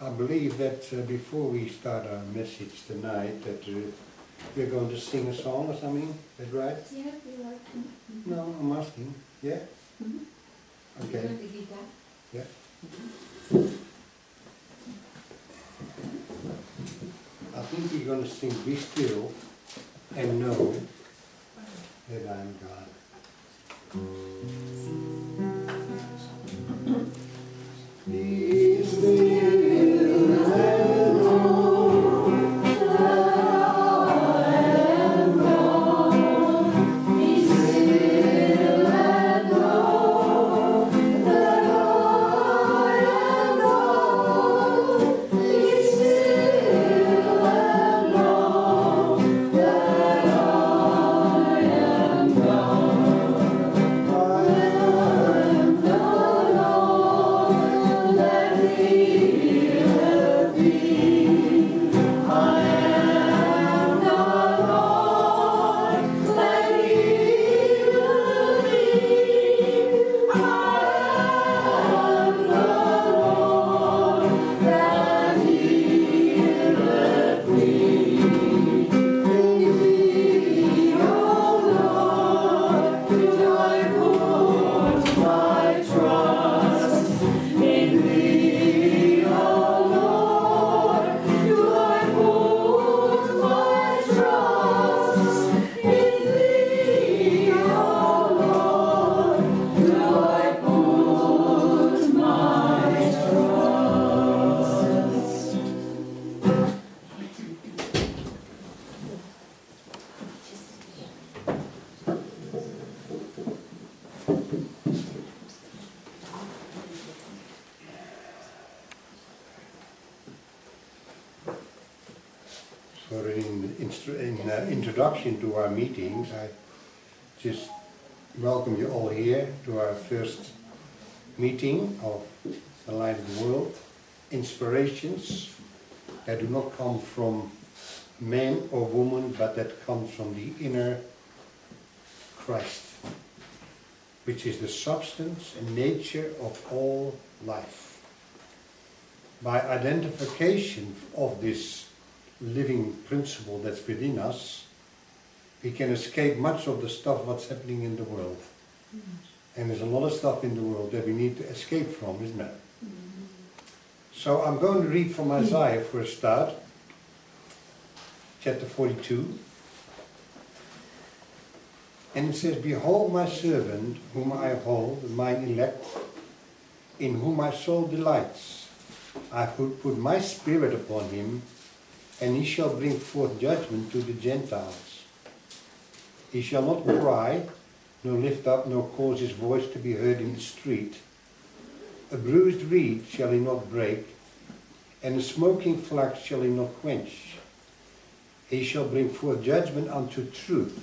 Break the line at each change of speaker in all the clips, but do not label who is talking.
I believe that before we start our message tonight, that we're going to sing a song or something. Is that right?
Yeah, we like to.
No, I'm asking. Yeah? Okay.
The guitar.
Yeah. I think we're going to sing Be Still and Know that I am God. Be still and know that I am God. Be still and know that I am God. Be still and know that I am God. I am the Lord that healeth thee. I am the Lord that healeth thee. I am the Lord that healeth thee. In thee, O Lord, do I put my trust. In thee, O Lord, do I put my trust. In thee, O Lord, do I put my trust. For in introduction to our meetings, I just welcome you all here to our first meeting of the Light of the World. Inspirations that do not come from man or woman, but that come from the inner Christ, which is the substance and nature of all life. By identification of this living principle that's within us, we can escape much of the stuff what's happening in the world. And there's a lot of stuff in the world that we need to escape from, isn't there? So I'm going to read from Isaiah for a start, chapter 42. And it says, Behold my servant, whom I hold, mine elect, in whom my soul delights. I have put my spirit upon him, and he shall bring forth judgment to the Gentiles. He shall not cry, nor lift up, nor cause his voice to be heard in the street. A bruised reed shall he not break, and a smoking flax shall he not quench. He shall bring forth judgment unto truth.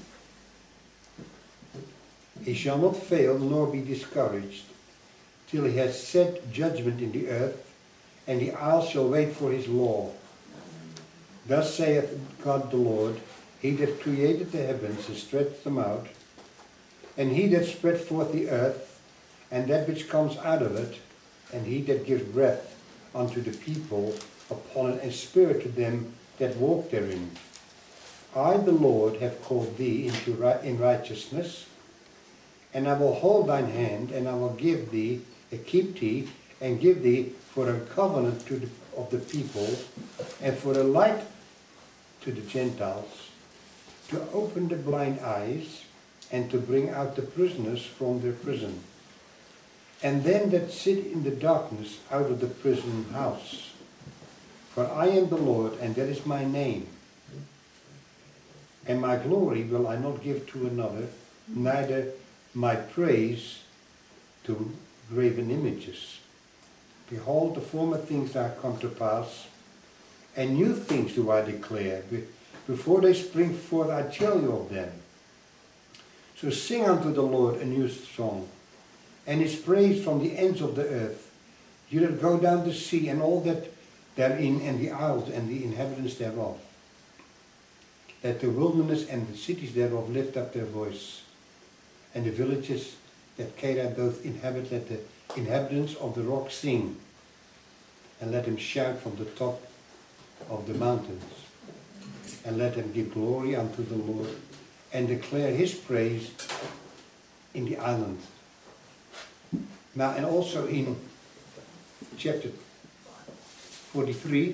He shall not fail, nor be discouraged, till he has set judgment in the earth, and the isles shall wait for his law. Thus saith God the Lord, He that created the heavens and stretched them out, and He that spread forth the earth, and that which comes out of it, and He that gives breath unto the people upon it, and spirit to them that walk therein. I, the Lord, have called thee in righteousness, and I will hold thine hand, and I will give thee, keep thee, and give thee for a covenant of the people, and for a light to the Gentiles, to open the blind eyes, and to bring out the prisoners from their prison, and them that sit in the darkness out of the prison house. For I am the Lord, and that is my name. And my glory will I not give to another, neither my praise to graven images. Behold, the former things are come to pass, and new things do I declare. Before they spring forth, I tell you of them. So sing unto the Lord a new song, and his praise from the ends of the earth. You that go down the sea, and all that therein, and the isles, and the inhabitants thereof. Let the wilderness and the cities thereof lift up their voice, and the villages that Canaan doth inhabit, let the inhabitants of the rock sing. and let them shout from the top of the mountains, and let them give glory unto the Lord, and declare his praise in the island. Now, and also in chapter 43,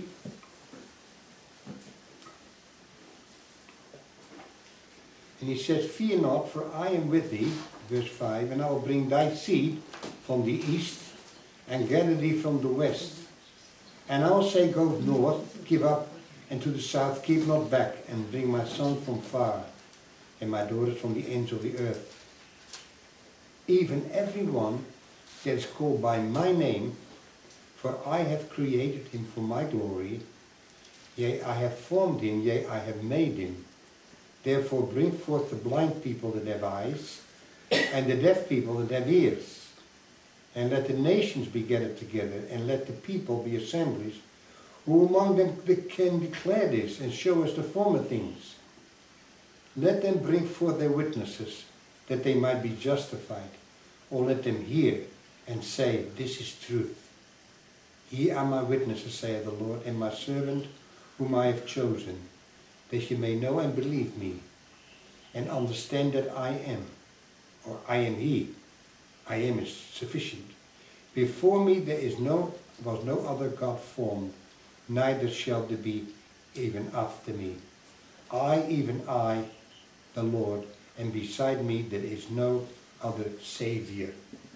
and he says, fear not, for I am with thee, verse 5, and I will bring thy seed from the east, and gather thee from the west. And I will say, go north, give up, and to the south, keep not back, and bring my son from far, and my daughters from the ends of the earth. Even everyone that is called by my name, for I have created him for my glory, yea, I have formed him, yea, I have made him. Therefore bring forth the blind people that have eyes, and the deaf people that have ears. And let the nations be gathered together, and let the people be assemblies, who among them can declare this, and show us the former things. Let them bring forth their witnesses, that they might be justified, or let them hear, and say, this is truth. Ye are my witnesses, saith the Lord, and my servant whom I have chosen, that ye may know and believe me, and understand that I am, or I am he. I am is sufficient. Before me there was no other God formed, neither shall there be even after me. I, even I, the Lord, and beside me there is no other Saviour.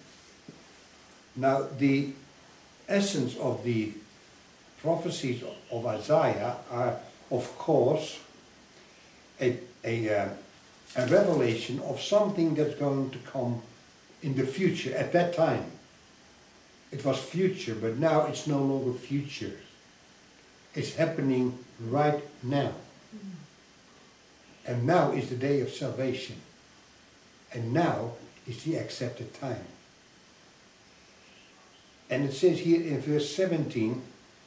Now, the essence of the prophecies of Isaiah are, of course, a revelation of something that's going to come in the future. At that time, it was future, but now it's no longer future. It's happening right now. And now is the day of salvation. And now is the accepted time. And it says here in verse 18,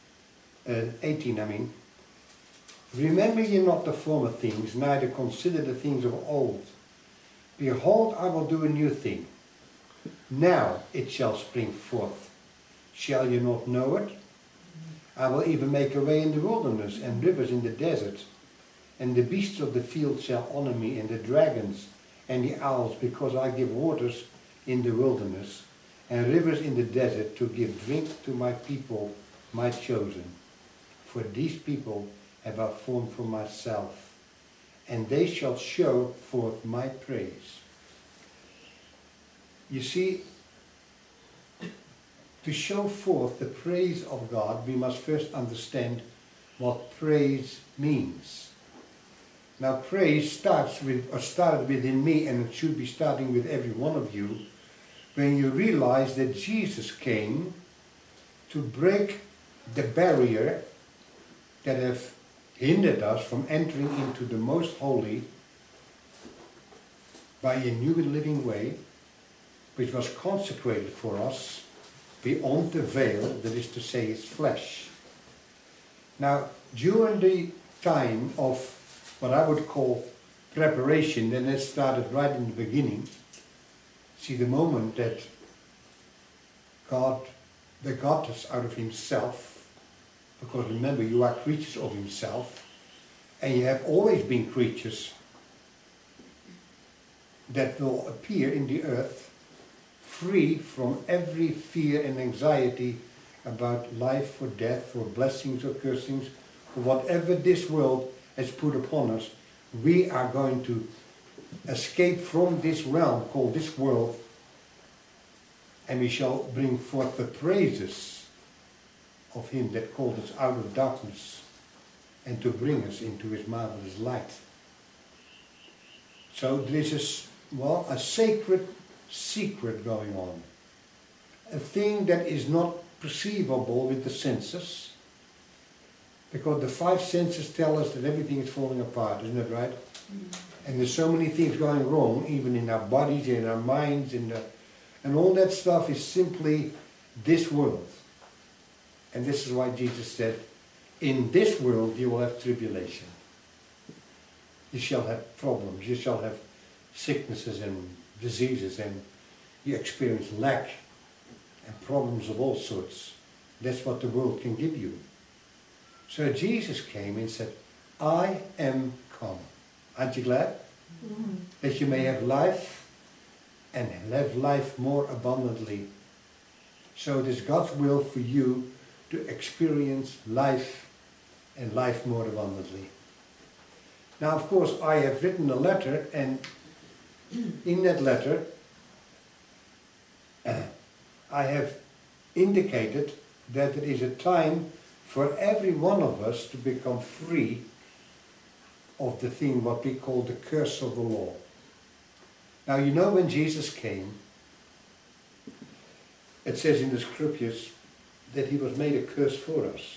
remember ye not the former things, neither consider the things of old. Behold, I will do a new thing. Now it shall spring forth. Shall you not know it? I will even make a way in the wilderness, and rivers in the desert. And the beasts of the field shall honor me, and the dragons and the owls, because I give waters in the wilderness, and rivers in the desert, to give drink to my people, my chosen. For these people have I formed for myself, and they shall show forth my praise. You see, to show forth the praise of God, we must first understand what praise means. Now, praise started within me, and it should be starting with every one of you, when you realize that Jesus came to break the barrier that have hindered us from entering into the most holy by a new and living way, which was consecrated for us beyond the veil, that is to say, his flesh. Now, during the time of what I would call preparation, and that started right in the beginning, see, the moment that God begot us out of himself, because remember, you are creatures of himself, and you have always been creatures that will appear in the earth free from every fear and anxiety about life or death or blessings or cursings or whatever this world has put upon us. We are going to escape from this realm called this world, and we shall bring forth the praises of him that called us out of darkness and to bring us into his marvelous light. So there is a sacred secret going on, a thing that is not perceivable with the senses, because the five senses tell us that everything is falling apart, isn't it right? Mm-hmm. And there's so many things going wrong, even in our bodies, in our minds, and all that stuff is simply this world. And this is why Jesus said, in this world you will have tribulation. You shall have problems, you shall have sicknesses and diseases, and you experience lack and problems of all sorts. That's what the world can give you. So Jesus came and said, I am come. Aren't you glad? Mm-hmm. That you may have life and have life more abundantly. So it is God's will for you to experience life and life more abundantly. Now, of course, I have written a letter, and in that letter I have indicated that it is a time for every one of us to become free of the thing what we call the curse of the law. Now, you know, when Jesus came, it says in the scriptures that he was made a curse for us.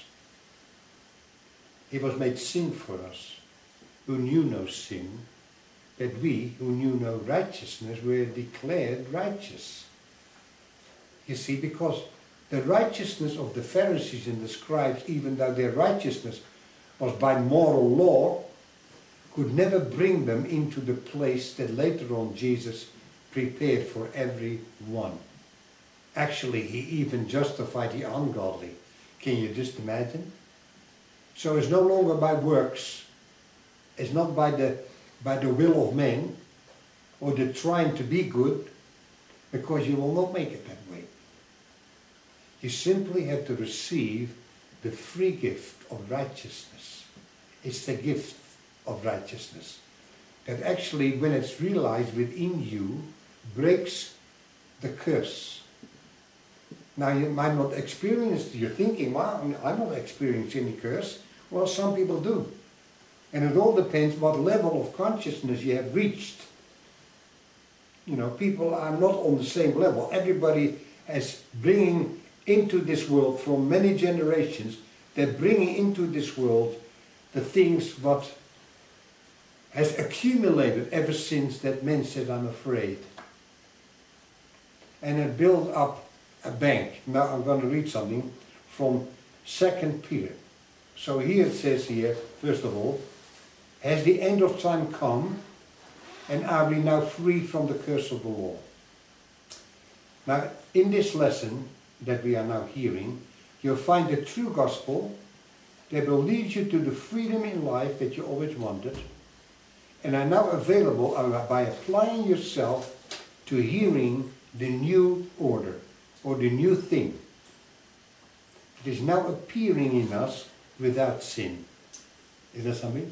He was made sin for us, who knew no sin, that we, who knew no righteousness, were declared righteous. You see, because the righteousness of the Pharisees and the scribes, even though their righteousness was by moral law, could never bring them into the place that later on Jesus prepared for everyone. Actually, he even justified the ungodly. Can you just imagine? So it's no longer by works. It's not by the will of men or the trying to be good, because you will not make it that way. You simply have to receive the free gift of righteousness. It's the gift of righteousness that actually, when it's realized within you, breaks the curse. Now, you might not experience, you're thinking, well, I'm not experiencing any curse. Well, some people do. And it all depends what level of consciousness you have reached. You know, people are not on the same level. Everybody is bringing into this world from many generations, they're bringing into this world the things what has accumulated ever since that man said, I'm afraid. And it built up a bank. Now I'm going to read something from 2 Peter. So here it says here, first of all, has the end of time come, and are we now free from the curse of the law? Now, in this lesson that we are now hearing, you'll find the true gospel that will lead you to the freedom in life that you always wanted, and are now available by applying yourself to hearing the new order, or the new thing. It is now appearing in us without sin. Is that something?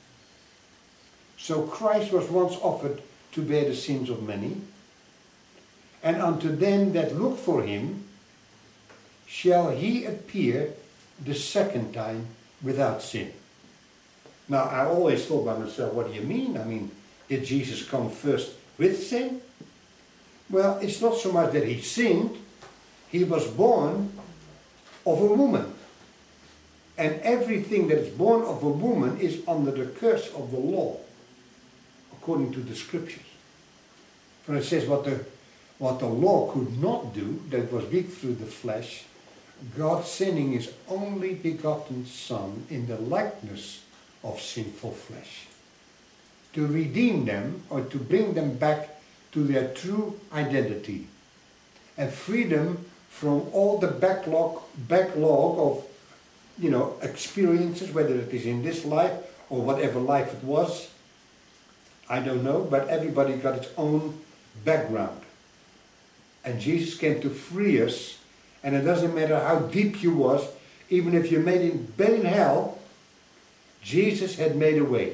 So Christ was once offered to bear the sins of many, and unto them that look for him shall he appear the second time without sin. Now, I always thought by myself, what do you mean? I mean, did Jesus come first with sin? Well, it's not so much that he sinned. He was born of a woman. And everything that is born of a woman is under the curse of the law, according to the scriptures. For it says what the law could not do, that was weak through the flesh, God sending his only begotten Son in the likeness of sinful flesh, to redeem them, or to bring them back to their true identity, and free them from all the backlog of, you know, experiences, whether it is in this life or whatever life it was. I don't know, but everybody got its own background. And Jesus came to free us, and it doesn't matter how deep you was, even if you made it bed in hell, Jesus had made a way.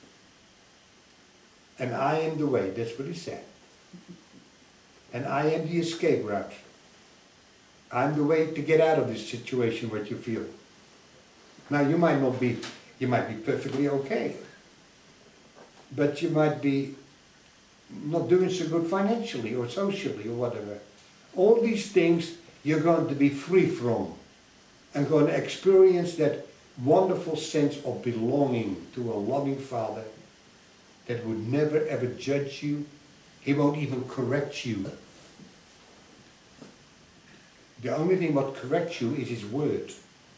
And I am the way, that's what he said. And I am the escape route. I'm the way to get out of this situation, what you feel. Now, you might be perfectly okay, but you might be not doing so good financially or socially or whatever. All these things you're going to be free from, and going to experience that wonderful sense of belonging to a loving Father that would never ever judge you. He won't even correct you. The only thing what corrects you is his word.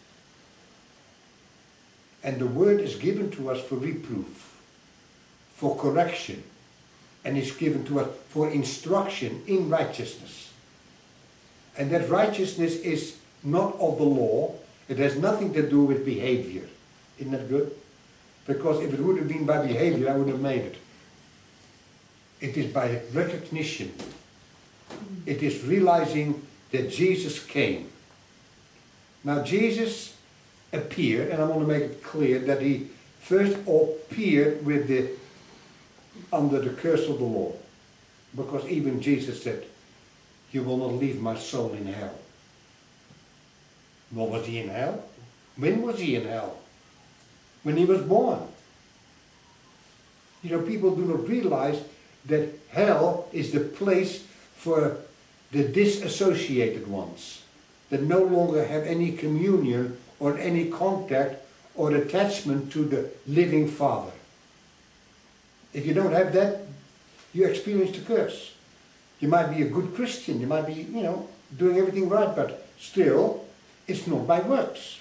And the word is given to us for reproof, for correction, and is given to us for instruction in righteousness. And that righteousness is not of the law. It has nothing to do with behavior. Isn't that good? Because if it would have been by behavior, I would have made it. It is by recognition. It is realizing that Jesus came. Now Jesus appeared, and I want to make it clear that he first appeared under the curse of the law. Because even Jesus said, "You will not leave my soul in hell." Well, was he in hell? When was he in hell? When he was born. You know, people do not realize that hell is the place for the disassociated ones, that no longer have any communion or any contact or attachment to the living Father. If you don't have that, you experience the curse. You might be a good Christian, you might be, you know, doing everything right, but still, it's not by works.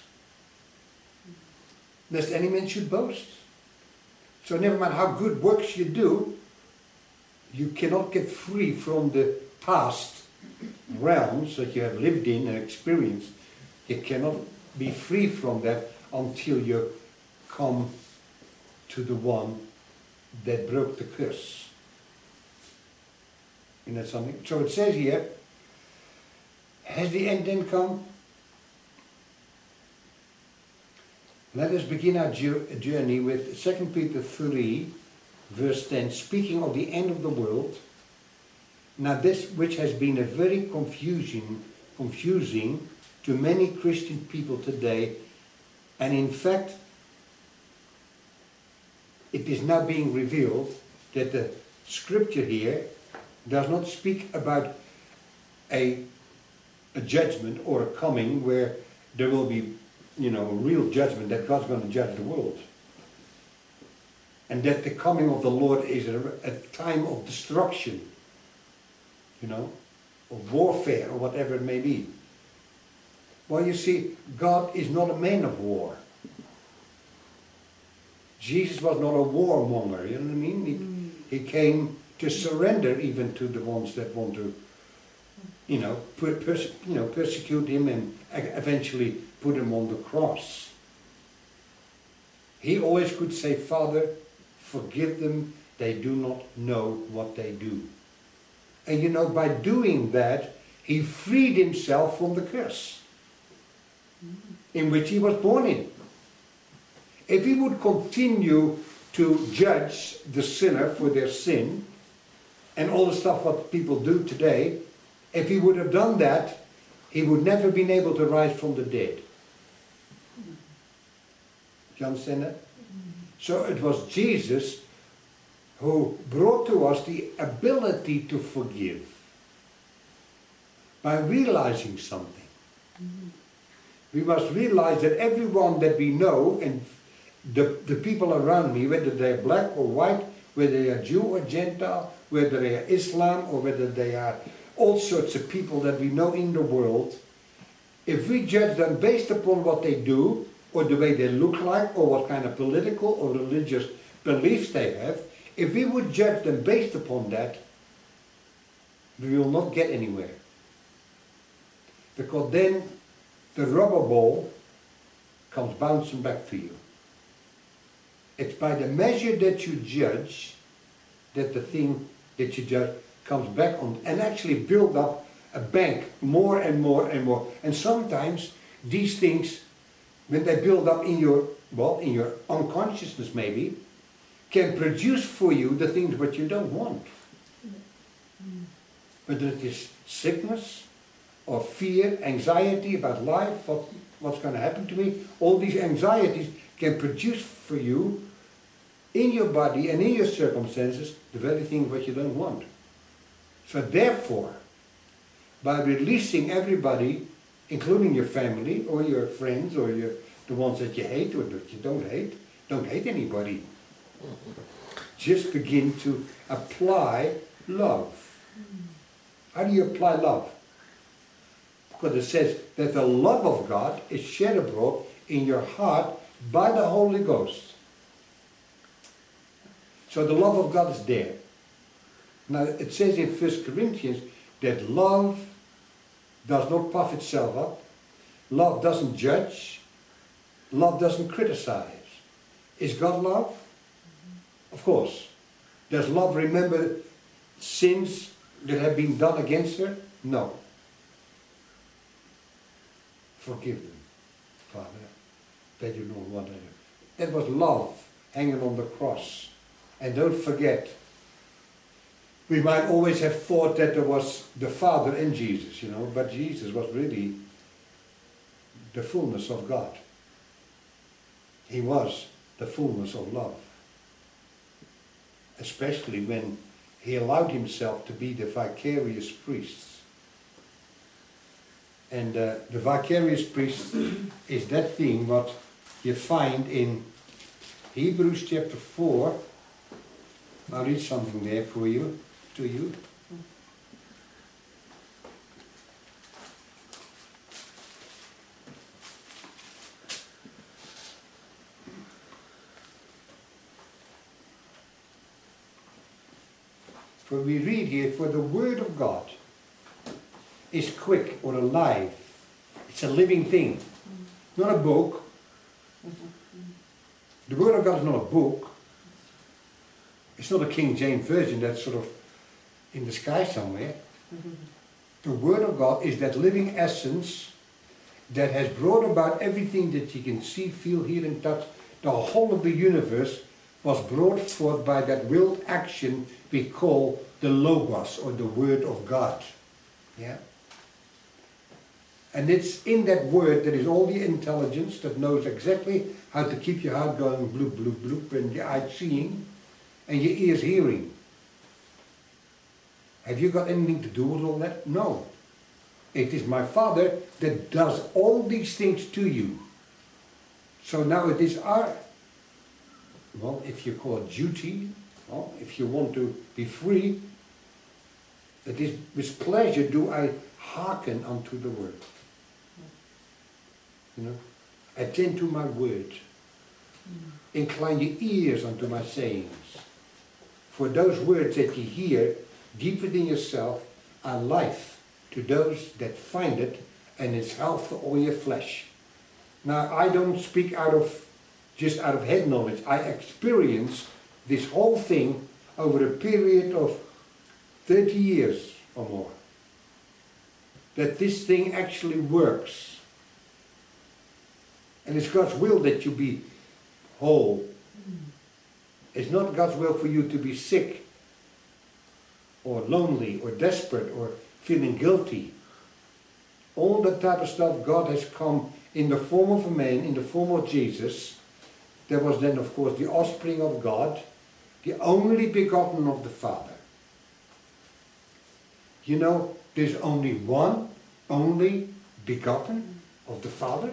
Lest any man should boast. So never mind how good works you do, you cannot get free from the past realms that you have lived in and experienced. You cannot be free from that until you come to the one that broke the curse. Isn't that something? So it says here, has the end then come? Let us begin our journey with 2 Peter 3, verse 10, speaking of the end of the world. Now this, which has been a very confusing to many Christian people today, and in fact, it is now being revealed that the scripture here does not speak about a judgment or a coming where there will be, you know, a real judgment, that God's going to judge the world. And that the coming of the Lord is a time of destruction, you know, of warfare or whatever it may be. Well, you see, God is not a man of war. Jesus was not a warmonger, you know what I mean? He came to surrender even to the ones that want to, you know, persecute him and eventually put him on the cross. He always could say, "Father, forgive them, they do not know what they do." And you know, by doing that, he freed himself from the curse in which he was born in. If he would continue to judge the sinner for their sin and all the stuff what people do today, if he would have done that, he would never been able to rise from the dead. Do you understand that? So it was Jesus who brought to us the ability to forgive by realizing something. We must realize that everyone that we know, and the people around me, whether they're black or white, whether they are Jew or Gentile, whether they are Islam or whether they are all sorts of people that we know in the world, if we judge them based upon what they do, or the way they look like, or what kind of political or religious beliefs they have, if we would judge them based upon that, we will not get anywhere. Because then the rubber ball comes bouncing back to you. It's by the measure that you judge that the thing that you judge comes back on and actually build up a bank more and more and more. And sometimes these things, when they build up in your, well, in your unconsciousness maybe, can produce for you the things that you don't want. Whether it is sickness or fear, anxiety about life, what's going to happen to me, all these anxieties can produce for you in your body and in your circumstances the very thing that you don't want. So therefore, by releasing everybody, including your family or your friends or the ones that you hate or that you don't hate anybody. Just begin to apply love. How do you apply love? Because it says that the love of God is shed abroad in your heart by the Holy Ghost. So the love of God is there. Now it says in 1 Corinthians that love does not puff itself up, Love doesn't judge. Love doesn't criticize. Is God love? Of course. Does love remember sins that have been done against her? No. Forgive them, Father. They do not want to. That was love hanging on the cross. And don't forget, we might always have thought that there was the Father in Jesus, but Jesus was really the fullness of God. He was the fullness of love. Especially when he allowed himself to be the vicarious priest. And the vicarious priest is that thing what you find in Hebrews chapter 4. I'll read something there for you, to you. For we read here, for the word of God is quick or alive. It's a living thing, not a book. The word of God is not a book. It's not a King James version that's sort of in the sky somewhere. The word of God is that living essence that has brought about everything that you can see, feel, hear and touch. The whole of the universe was brought forth by that willed action we call the Logos, or the Word of God. Yeah? And it's in that word that is all the intelligence that knows exactly how to keep your heart going bloop, bloop, bloop, and your eyes seeing, and your ears hearing. Have you got anything to do with all that? No. It is my Father that does all these things to you. So now it is our, well, if you call it duty, well, if you want to be free, it is with pleasure do I hearken unto the word. Attend to my word. Incline your ears unto my sayings. For those words that you hear deep within yourself are life to those that find it, and it's health for all your flesh. Now, I don't speak just out of head knowledge. I experience this whole thing over a period of 30 years or more. That this thing actually works. And it's God's will that you be whole. It's not God's will for you to be sick or lonely or desperate or feeling guilty. All that type of stuff, God has come in the form of a man, in the form of Jesus. There was then, of course, the offspring of God, the only begotten of the Father. You know, there's only one, only begotten of the Father.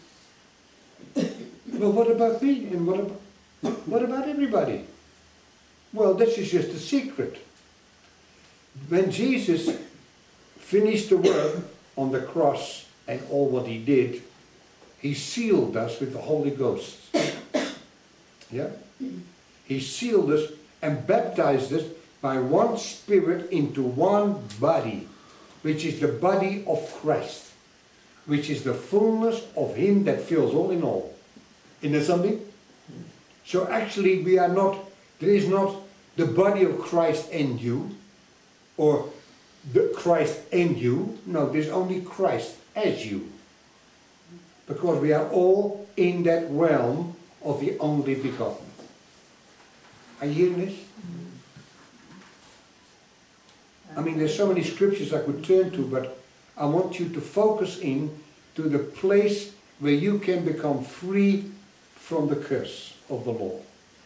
Well, what about me? And what about everybody? Well, this is just a secret. When Jesus finished the work on the cross and all what he did, he sealed us with the Holy Ghost. Yeah? He sealed us and baptized us by one Spirit into one body, which is the body of Christ, which is the fullness of him that fills all in all. Isn't that something? So actually we are not, there is not the body of Christ and you, or the Christ and you. No, there's only Christ as you. Because we are all in that realm of the only begotten. Are you hearing this? I mean, there's so many scriptures I could turn to, but I want you to focus in to the place where you can become free from the curse of the law.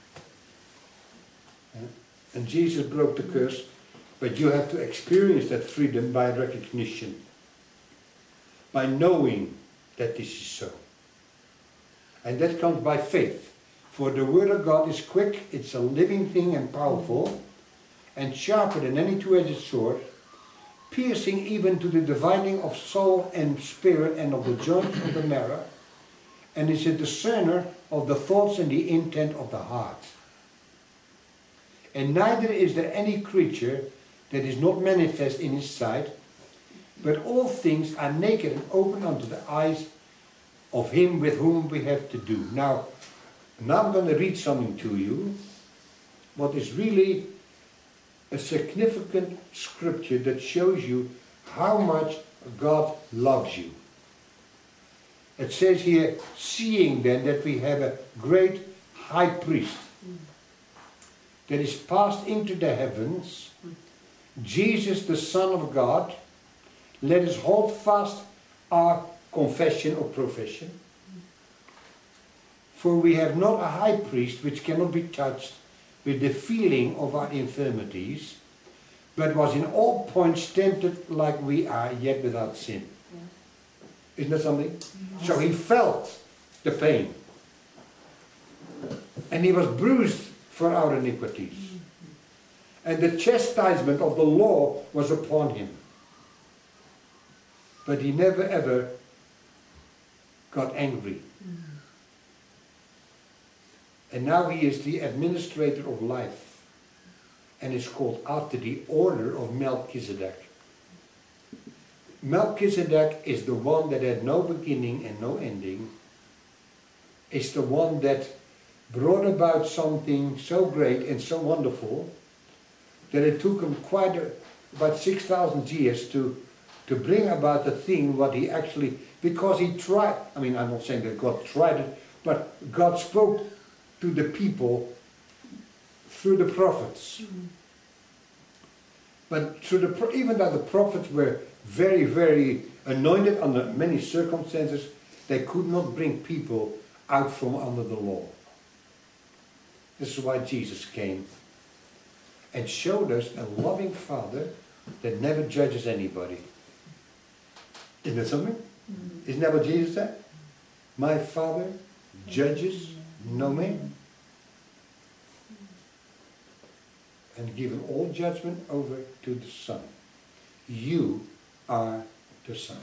And Jesus broke the curse, but you have to experience that freedom by recognition, by knowing that this is so. And that comes by faith. For the word of God is quick, it's a living thing and powerful, and sharper than any two-edged sword, piercing even to the dividing of soul and spirit and of the joints of the marrow, and is a discerner of the thoughts and the intent of the heart. And neither is there any creature that is not manifest in his sight, but all things are naked and open unto the eyes of him with whom we have to do. Now I'm going to read something to you, what is really a significant scripture that shows you how much God loves you. It says here, seeing then that we have a great high priest that is passed into the heavens, Jesus the Son of God, let us hold fast our confession or profession. For we have not a high priest which cannot be touched with the feeling of our infirmities, but was in all points tempted like we are, yet without sin. Isn't that something? Yes. So he felt the pain. And he was bruised for our iniquities. And the chastisement of the law was upon him. But he never ever got angry. And now he is the administrator of life. And is called after the order of Melchizedek. Melchizedek is the one that had no beginning and no ending. Is the one that brought about something so great and so wonderful that it took him about 6,000 years to bring about the thing what he actually, because he tried, I mean, I'm not saying that God tried it, but God spoke to the people through the prophets. But through even though the prophets were very, very anointed under many circumstances, they could not bring people out from under the law. This is why Jesus came and showed us a loving Father that never judges anybody. Isn't that something? Isn't that what Jesus said? My Father judges no man. And given all judgment over to the Son. You are the Son.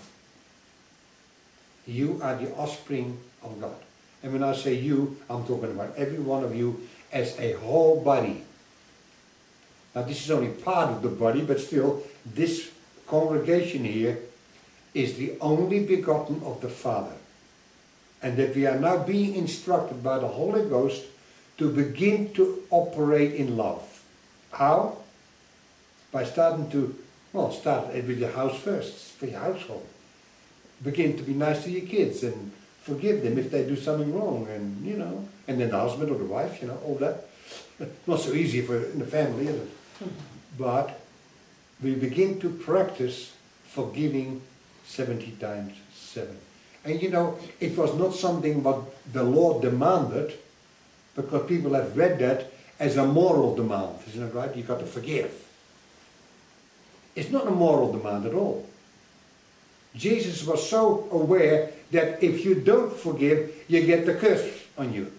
You are the offspring of God. And when I say you, I'm talking about every one of you as a whole body. Now this is only part of the body, but still, this congregation here is the only begotten of the Father. And that we are now being instructed by the Holy Ghost to begin to operate in love. How? By starting to, start with your house first, for your household. Begin to be nice to your kids and forgive them if they do something wrong, and and then the husband or the wife, all that. Not so easy in the family, is it? But we begin to practice forgiving 70 times 7. And it was not something what the law demanded, because people have read that as a moral demand, isn't it right? You've got to forgive. It's not a moral demand at all. Jesus was so aware that if you don't forgive, you get the curse on you.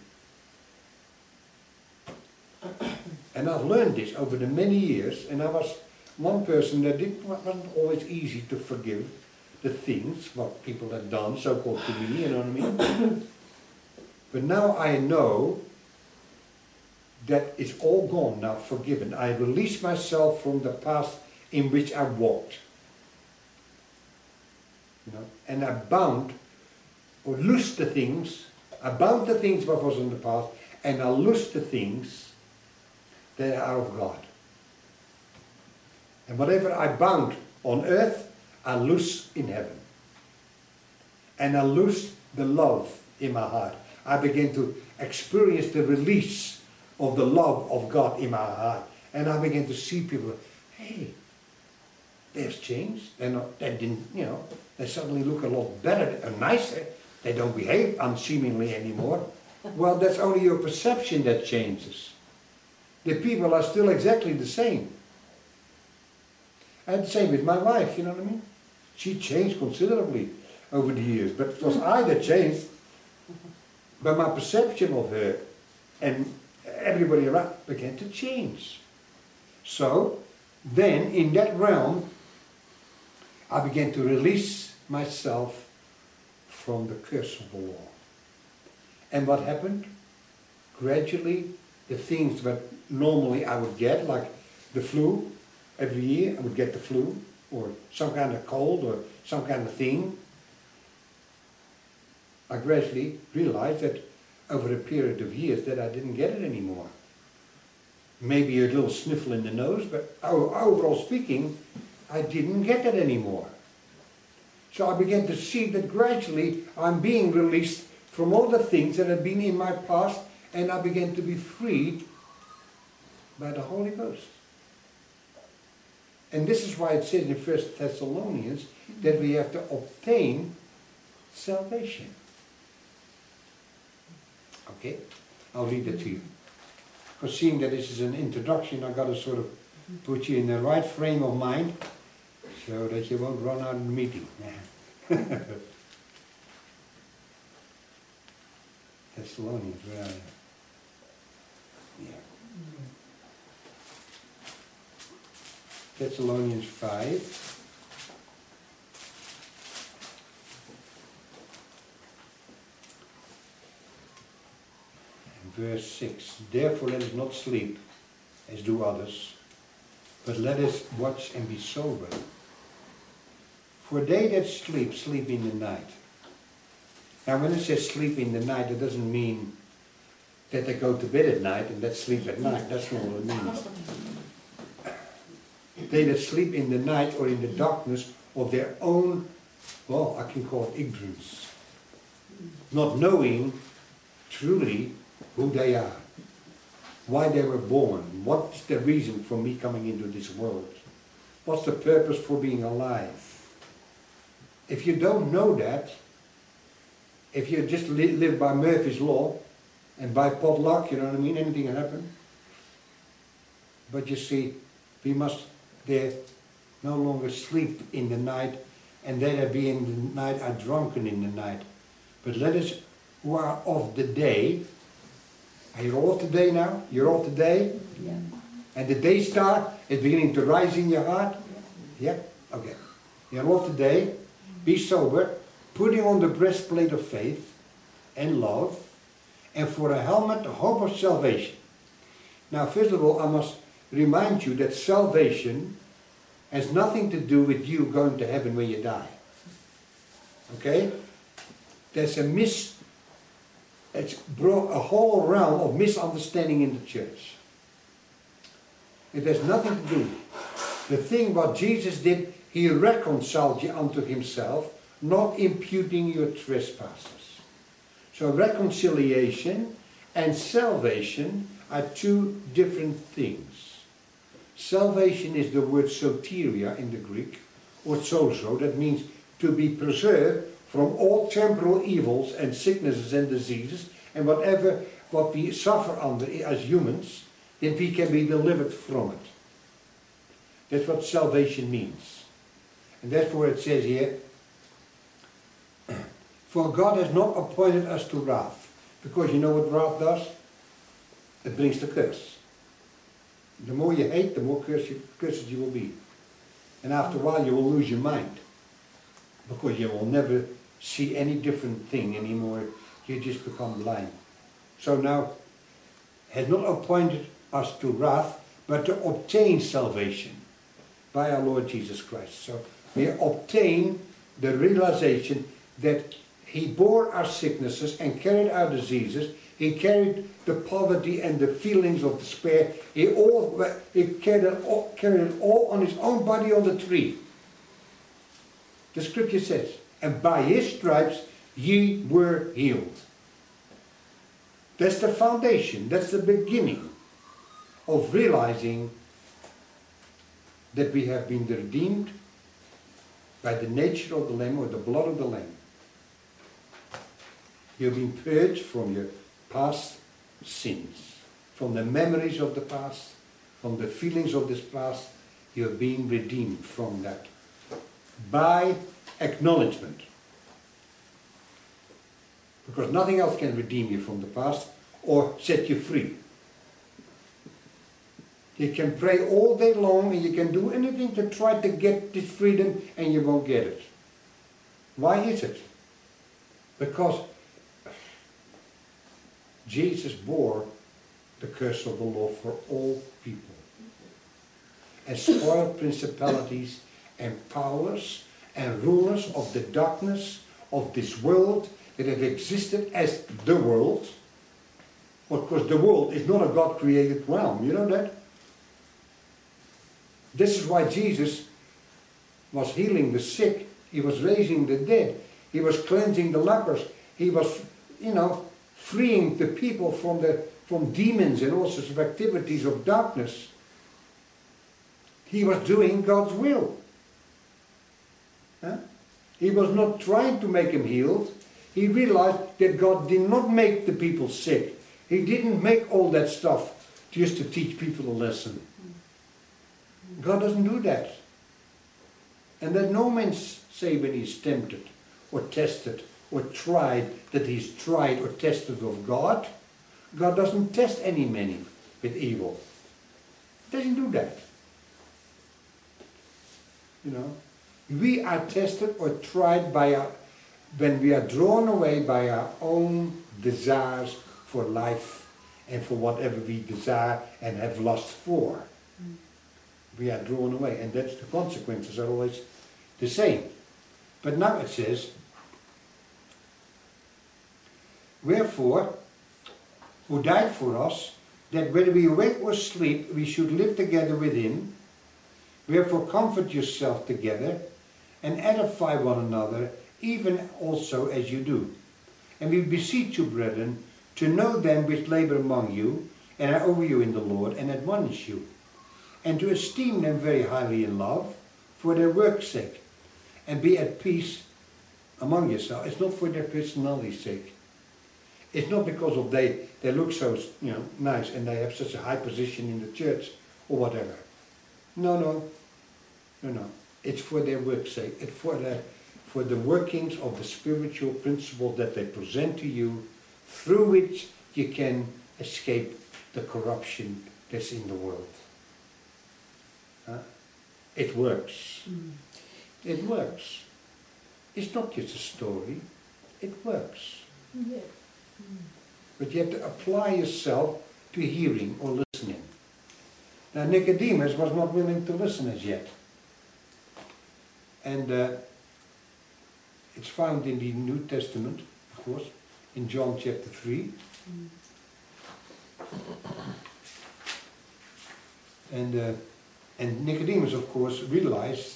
And I've learned this over the many years, and I was one person that wasn't always easy to forgive the things what people had done, so-called to me, you know what I mean? But now I know that it's all gone now, forgiven. I release myself from the past in which I walked. And I bound or loosed the things. I bound the things what was in the past, and I loosed the things that are of God. And whatever I bound on earth, I loose in heaven. And I loose the love in my heart. I begin to experience the release of the love of God in my heart. And I begin to see people, hey, they've changed. They suddenly look a lot better and nicer. They don't behave unseemingly anymore. Well, that's only your perception that changes. The people are still exactly the same. And the same with my wife, you know what I mean? She changed considerably over the years, but it was I that changed. But my perception of her and everybody around began to change. So, then in that realm, I began to release myself from the curse of the law. And what happened? Gradually, the things that normally I would get, like the flu, every year I would get the flu, or some kind of cold, or some kind of thing. I gradually realized that over a period of years that I didn't get it anymore. Maybe a little sniffle in the nose, but overall speaking, I didn't get it anymore. So I began to see that gradually I'm being released from all the things that had been in my past, and I began to be freed by the Holy Ghost. And this is why it says in 1 Thessalonians that we have to obtain salvation. Okay, I'll read it to you. Because seeing that this is an introduction, I've got to sort of put you in the right frame of mind so that you won't run out of the meeting. Thessalonians, where are you? Yeah. Thessalonians 5. Verse 6, therefore let us not sleep, as do others, but let us watch and be sober. For they that sleep, sleep in the night. Now when it says sleep in the night, it doesn't mean that they go to bed at night and that sleep at night. That's not what it means. They that sleep in the night or in the darkness of their own, well, I can call it ignorance. Not knowing truly who they are, why they were born, what's the reason for me coming into this world, what's the purpose for being alive. If you don't know that, if you just live by Murphy's Law and by potluck, you know what I mean, anything can happen. But you see, we must there no longer sleep in the night, and they that be in the night are drunken in the night. But let us who are of the day. Are you all today now? You're all today?
Yeah.
And the day star is beginning to rise in your heart? Yeah? Okay. You're all today. Be sober, putting on the breastplate of faith and love, and for a helmet, the hope of salvation. Now, first of all, I must remind you that salvation has nothing to do with you going to heaven when you die. Okay? There's it's brought a whole realm of misunderstanding in the church. It has nothing to do. The thing what Jesus did, he reconciled you unto himself, not imputing your trespasses. So reconciliation and salvation are two different things. Salvation is the word soteria in the Greek, or sozo, that means to be preserved from all temporal evils and sicknesses and diseases and whatever what we suffer under as humans, that we can be delivered from it. That's what salvation means. And therefore it says here, for God has not appointed us to wrath. Because you know what wrath does? It brings the curse. The more you hate, the more cursed you will be. And after a while you will lose your mind. Because you will never see any different thing anymore. You just become blind. So now, has not appointed us to wrath, but to obtain salvation by our Lord Jesus Christ. So we obtain the realization that he bore our sicknesses and carried our diseases. He carried the poverty and the feelings of despair. He carried it all on his own body on the tree. The scripture says, and by his stripes ye were healed. That's the foundation, that's the beginning of realizing that we have been redeemed by the nature of the Lamb or the blood of the Lamb. You've been purged from your past sins, from the memories of the past, from the feelings of this past. You're being redeemed from that by acknowledgement. Because nothing else can redeem you from the past or set you free. You can pray all day long and you can do anything to try to get this freedom and you won't get it. Why is it? Because Jesus bore the curse of the law for all people and spoiled principalities and powers and rulers of the darkness of this world that have existed as the world. Of course, the world is not a God-created realm, you know that? This is why Jesus was healing the sick, he was raising the dead, he was cleansing the lepers, he was, freeing the people from demons and all sorts of activities of darkness. He was doing God's will. Huh? He was not trying to make him healed. He realized that God did not make the people sick. He didn't make all that stuff just to teach people a lesson. God doesn't do that. And let no man say when he's tempted or tested or tried that he's tried or tested of God. God doesn't test any man with evil. He doesn't do that. We are tested or tried when we are drawn away by our own desires for life and for whatever we desire and have lust for. We are drawn away, and that's the consequences are always the same. But now it says, wherefore, who died for us, that whether we awake or sleep, we should live together with him. Wherefore comfort yourself together, and edify one another, even also as you do. And we beseech you, brethren, to know them which labor among you, and are over you in the Lord, and admonish you, and to esteem them very highly in love, for their work's sake, and be at peace among yourselves. It's not for their personality's sake. It's not because of they look so nice and they have such a high position in the church or whatever. No. It's for their work's sake. It's for the workings of the spiritual principles that they present to you, through which you can escape the corruption that's in the world. It works. It works. It's not just a story. It works. Yeah. But you have to apply yourself to hearing or listening. Now Nicodemus was not willing to listen as yet. And it's found in the New Testament, of course, in John chapter 3. And Nicodemus, of course, realized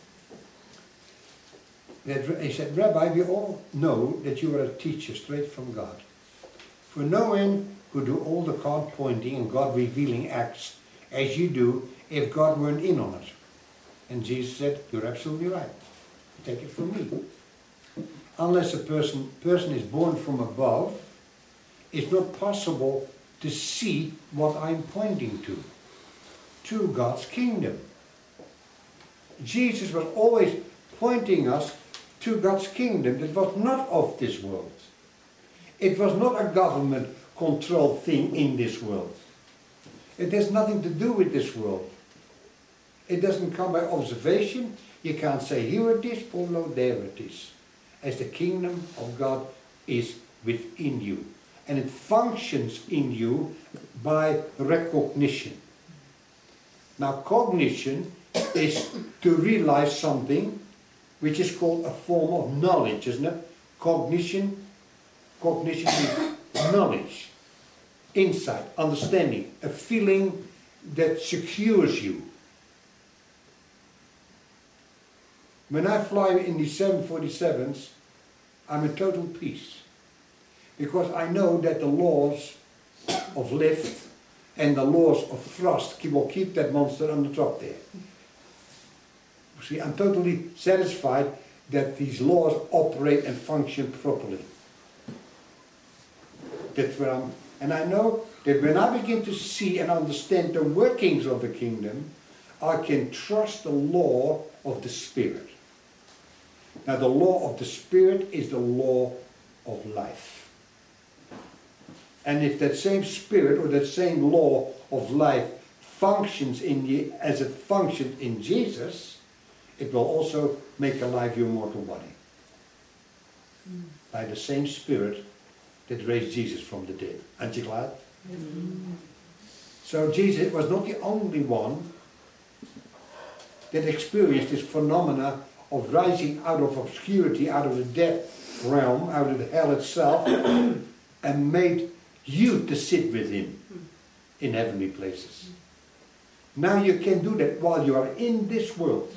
that he said, Rabbi, we all know that you are a teacher straight from God. For no one could do all the God pointing and God revealing acts as you do if God weren't in on it. And Jesus said, you're absolutely right. Take it from me. Unless a person is born from above, it's not possible to see what I'm pointing to God's kingdom. Jesus was always pointing us to God's kingdom that was not of this world. It was not a government-controlled thing in this world. It has nothing to do with this world. It doesn't come by observation. You can't say here it is, or no, there it is. As the kingdom of God is within you. And it functions in you by recognition. Now cognition is to realize something which is called a form of knowledge, isn't it? Cognition is knowledge, insight, understanding, a feeling that secures you. When I fly in these 747s, I'm in total peace. Because I know that the laws of lift and the laws of thrust will keep that monster on the top there. See, I'm totally satisfied that these laws operate and function properly. That's where and I know that when I begin to see and understand the workings of the kingdom, I can trust the law of the Spirit. Now the law of the Spirit is the law of life. And if that same Spirit or that same law of life functions in you as it functions in Jesus, it will also make alive your mortal body. By the same Spirit that raised Jesus from the dead. Aren't you glad? So Jesus was not the only one that experienced this phenomena of rising out of obscurity, out of the death realm, out of the hell itself, and made you to sit with him in heavenly places. Now you can do that while you are in this world.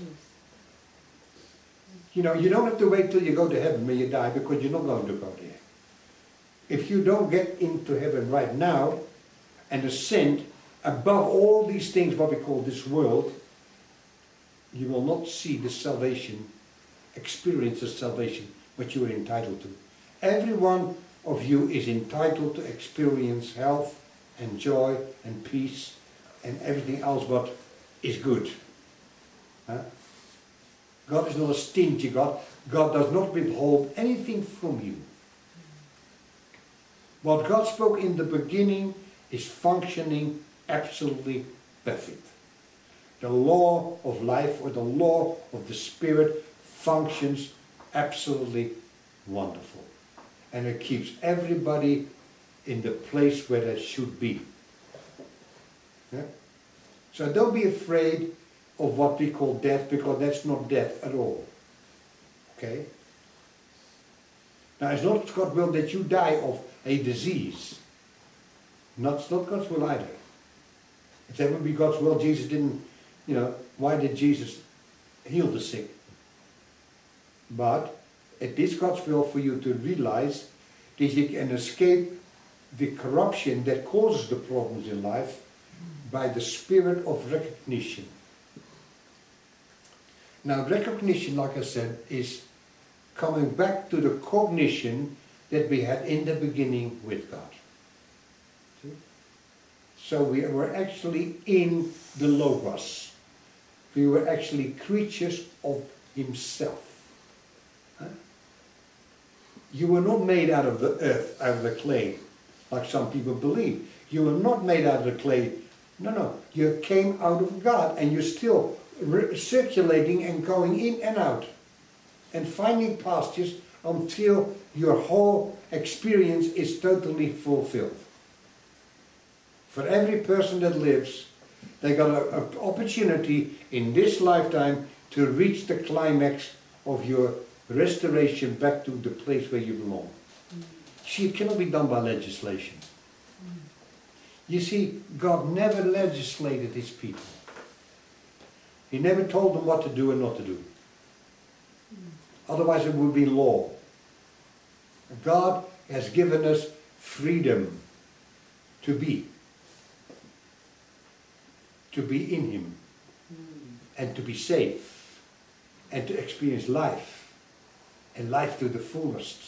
You know, you don't have to wait till you go to heaven when you die, because you're not going to go there. If you don't get into heaven right now and ascend above all these things, what we call this world, you will not see the salvation, experience the salvation, what you are entitled to. Every one of you is entitled to experience health and joy and peace and everything else what is good. Huh? God is not a stingy God. God does not withhold anything from you. What God spoke in the beginning is functioning absolutely perfect. The law of life, or the law of the Spirit, functions absolutely wonderful. And it keeps everybody in the place where they should be. Yeah? So don't be afraid of what we call death, because that's not death at all. Okay? Now it's not God's will that you die of a disease. It's not God's will either. If that would be God's will, Jesus didn't, why did Jesus heal the sick? But it is God's will for you to realize that you can escape the corruption that causes the problems in life by the spirit of recognition. Now recognition, like I said, is coming back to the cognition that we had in the beginning with God. See? So we were actually in the Logos. We were actually creatures of Himself. Huh? You were not made out of the earth, out of the clay, like some people believe. You were not made out of the clay. No. You came out of God, and you're still circulating and going in and out and finding pastures until your whole experience is totally fulfilled. For every person that lives, they got an opportunity in this lifetime to reach the climax of your restoration back to the place where you belong. See, it cannot be done by legislation. You see, God never legislated His people. He never told them what to do and not to do. Otherwise it would be law. God has given us freedom to be in Him, and to be safe, and to experience life, and life to the fullest.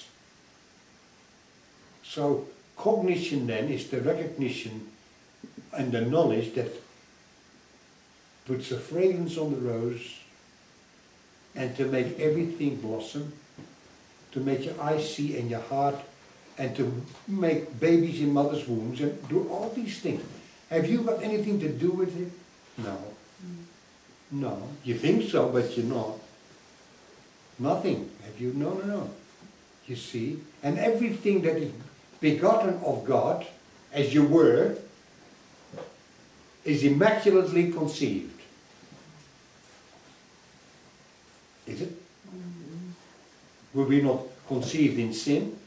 So cognition then is the recognition and the knowledge that puts a fragrance on the rose, and to make everything blossom, to make your eyes see and your heart, and to make babies in mother's wombs, and do all these things. Have you got anything to do with it? No. No. You think so, but you're not. Nothing. Have you? No. You see? And everything that is begotten of God, as you were, is immaculately conceived. Is it? Were we not conceived in sin?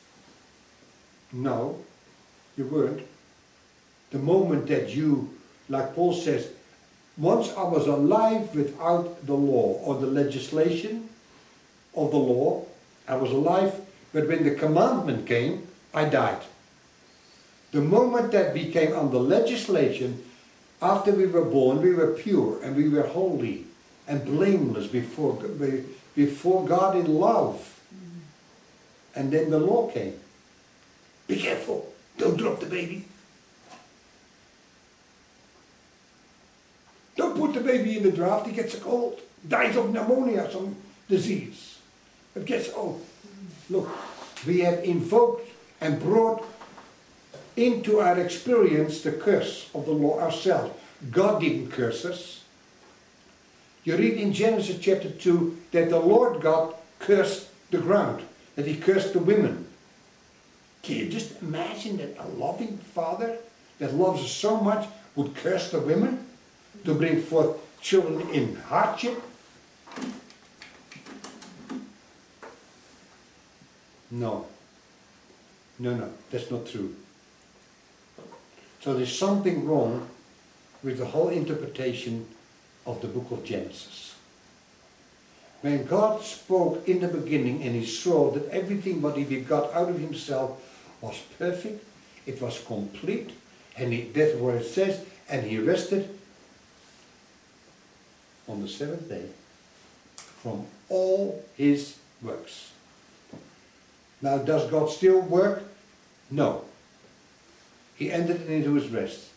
No, you weren't. The moment that you, like Paul says, once I was alive without the law or the legislation of the law, I was alive, but when the commandment came, I died. The moment that we came under legislation, after we were born, we were pure and we were holy and blameless before God in love. And then the law came. Be careful, don't drop the baby. Don't put the baby in the draft, he gets a cold. Dies of pneumonia, some disease. It gets old. Look, we have invoked and brought into our experience the curse of the law ourselves. God didn't curse us. You read in Genesis chapter 2 that the Lord God cursed the ground, that He cursed the women. Can you just imagine that a loving Father that loves us so much would curse the women to bring forth children in hardship? No. No, that's not true. So there's something wrong with the whole interpretation of the book of Genesis. When God spoke in the beginning and he saw that everything what he begot out of himself was perfect, it was complete, and that's what it says, and he rested on the seventh day from all his works. Now, does God still work? No. He entered into his rest.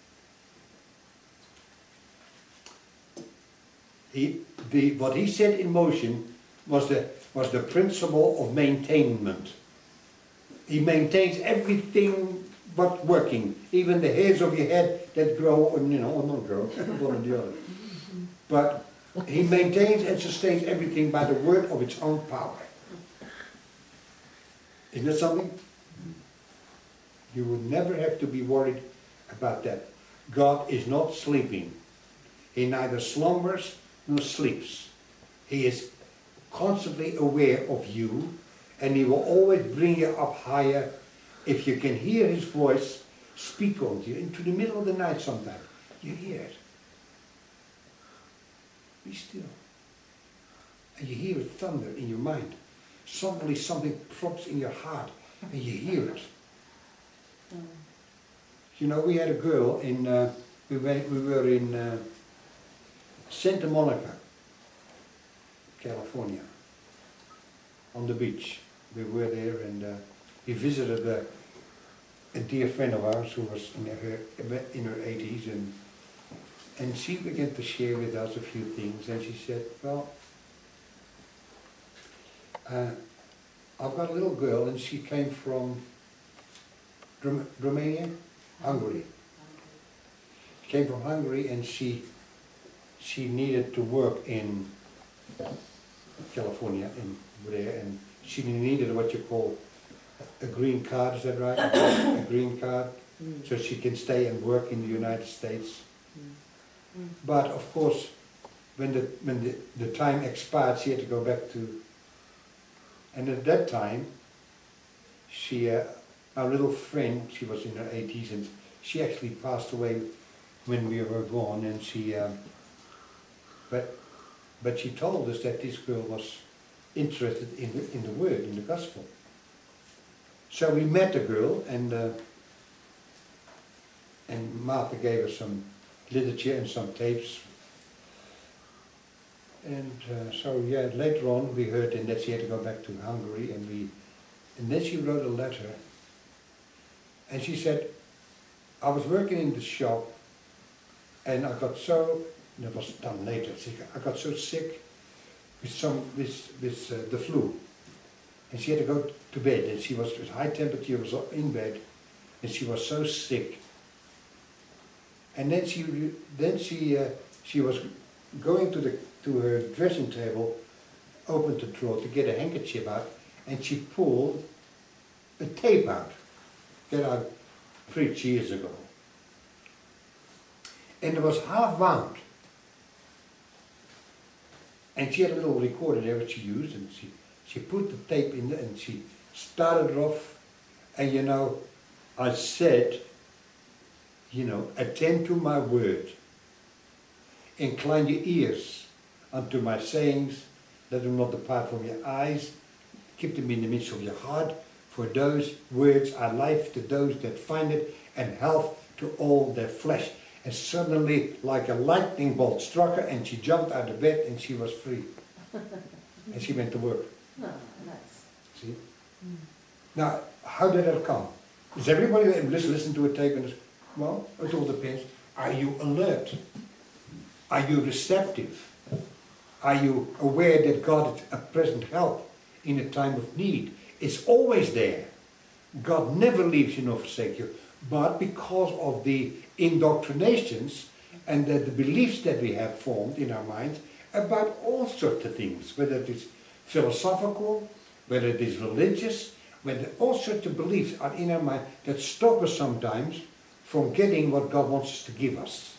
What he set in motion was the principle of maintainment. He maintains everything but working, even the hairs of your head that grow, or not grow, one or the other. But he maintains and sustains everything by the word of its own power. Isn't that something? You will never have to be worried about that. God is not sleeping. He neither slumbers nor sleeps. He is constantly aware of you, and he will always bring you up higher. If you can hear his voice speak on you into the middle of the night sometime, you hear it. Be still. And you hear it thunder in your mind. Suddenly something props in your heart and you hear it. You know, we had a girl in, we were in Santa Monica, California, on the beach. We were there, and we visited a dear friend of ours who was in her 80s, and she began to share with us a few things, and she said, well, I've got a little girl, and she came from Romania? Hungary. She came from Hungary, and she needed to work in California, there, and she needed what you call a green card, is that right? A green card, so she can stay and work in the United States. But of course, when the time expired, she had to go back to, and at that time, our little friend, she was in her 80s, and she actually passed away when we were gone, and but she told us that this girl was interested in the word, in the gospel. So we met the girl, and Martha gave us some literature and some tapes. And so yeah, later on we heard that she had to go back to Hungary, and then she wrote a letter, and she said, I was working in the shop, and I got so, and it was done later, I got so sick with the flu, and she had to go to bed, and she was with high temperature, was in bed, and she was so sick. And then she was going to her dressing table, opened the drawer to get a handkerchief out, and she pulled a tape out that I preached years ago. And it was half wound. And she had a little recorder there that she used, and she put the tape in there, and she started off, and I said, attend to my word, incline your ears unto my sayings, let them not depart from your eyes, keep them in the midst of your heart, for those words are life to those that find it, and health to all their flesh. And suddenly, like a lightning bolt struck her, and she jumped out of bed, and she was free. And she went to work.
Oh, nice.
See? Now, how did that come? Is everybody that listen to a tape and well, it all depends. Are you alert? Are you receptive? Are you aware that God is a present help in a time of need? It's always there. God never leaves you nor forsakes you. But because of the indoctrinations and the beliefs that we have formed in our minds about all sorts of things, whether it is philosophical, whether it is religious, whether all sorts of beliefs are in our mind that stop us sometimes from getting what God wants us to give us.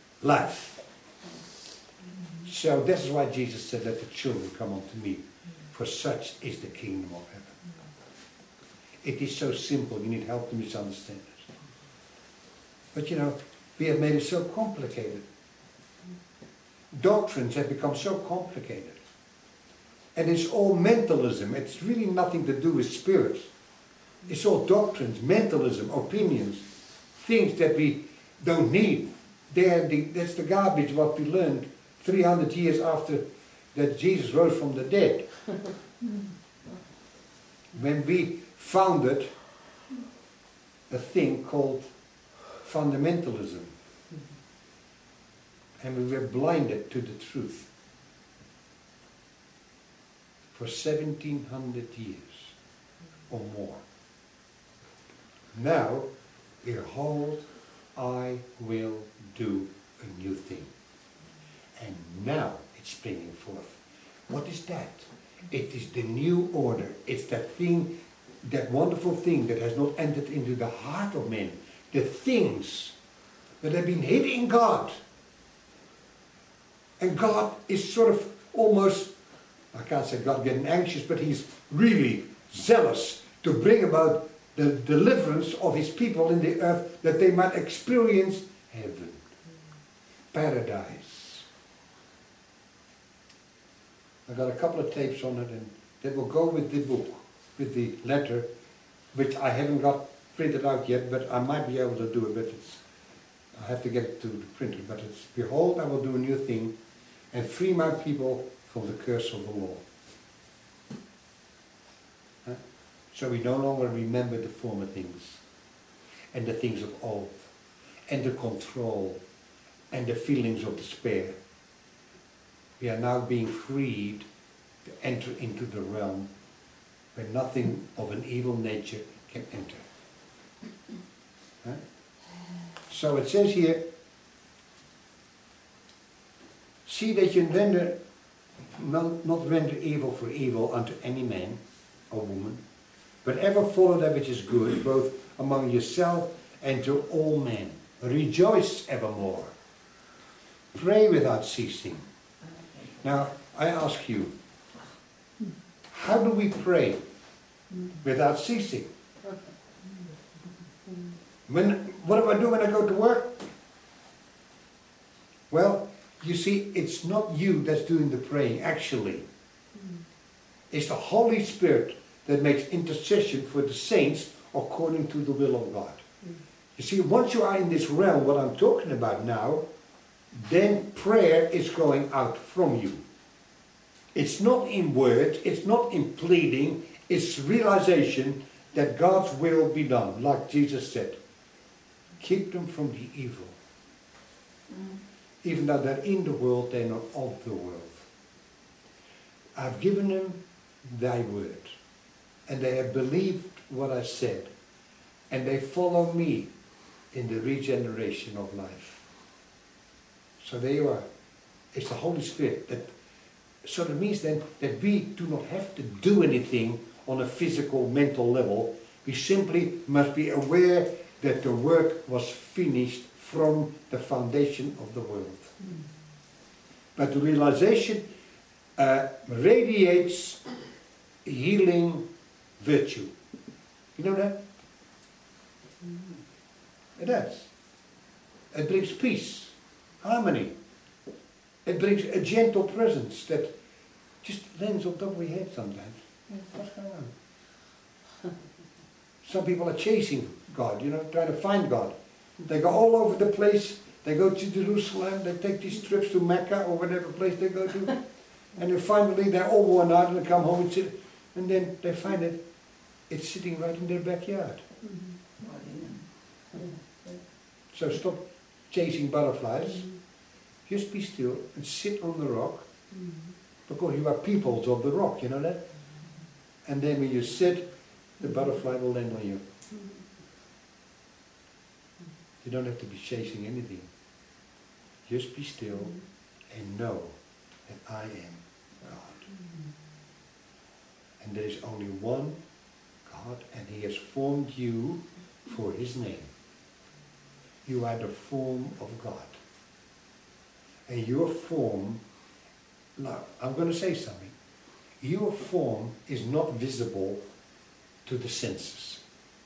Life. So this is why Jesus said, let the children come unto me, for such is the kingdom of heaven. It is so simple, you need help to misunderstand it. But you know, we have made it so complicated. Doctrines have become so complicated. And it's all mentalism. It's really nothing to do with spirit. It's all doctrines, mentalism, opinions, things that we don't need. That's the garbage what we learned 300 years after that Jesus rose from the dead. When we founded a thing called fundamentalism. And we were blinded to the truth for 1700 years or more. Now, behold, I will do a new thing. And now it's springing forth. What is that? It is the new order. It's that thing, that wonderful thing that has not entered into the heart of men. The things that have been hid in God. And God is sort of almost, I can't say God getting anxious, but he's really zealous to bring about the deliverance of his people in the earth, that they might experience heaven, paradise. I got a couple of tapes on it, and that will go with the book, with the letter, which I haven't got printed out yet, but I might be able to do it, but I have to get it to the printer. But it's, behold, I will do a new thing, and free my people from the curse of the law. Huh? So we no longer remember the former things, and the things of old, and the control, and the feelings of despair. We are now being freed to enter into the realm where nothing of an evil nature can enter. Huh? So it says here, see that you not render evil for evil unto any man or woman, but ever follow that which is good, both among yourself and to all men. Rejoice evermore. Pray without ceasing. Now, I ask you, how do we pray without ceasing? What do I do when I go to work? Well, you see, it's not you that's doing the praying, actually. It's the Holy Spirit that makes intercession for the saints according to the will of God. You see, once you are in this realm, what I'm talking about now, then prayer is going out from you. It's not in words, it's not in pleading, it's realization that God's will be done, like Jesus said. Keep them from the evil. Even though they're in the world, they're not of the world. I've given them thy word, and they have believed what I said, and they follow me in the regeneration of life. So there you are. It's the Holy Spirit. So that means then that we do not have to do anything on a physical, mental level. We simply must be aware that the work was finished from the foundation of the world. But the realization radiates healing virtue. You know that? It does. It brings peace, harmony. It brings a gentle presence that just lands on top of your head sometimes. What's going on? Some people are chasing God, you know, trying to find God. They go all over the place. They go to Jerusalem. They take these trips to Mecca or whatever place they go to. And then finally they're all worn out and they come home and sit. And then they find it. It's sitting right in their backyard. So stop chasing butterflies. Just be still and sit on the rock. Because you are peoples of the rock, you know that? And then when you sit, the butterfly will land on you. You don't have to be chasing anything. Just be still and know that I am God. And there is only one God, and He has formed you for His name. You are the form of God. And your form, now I'm going to say something. Your form is not visible to the senses.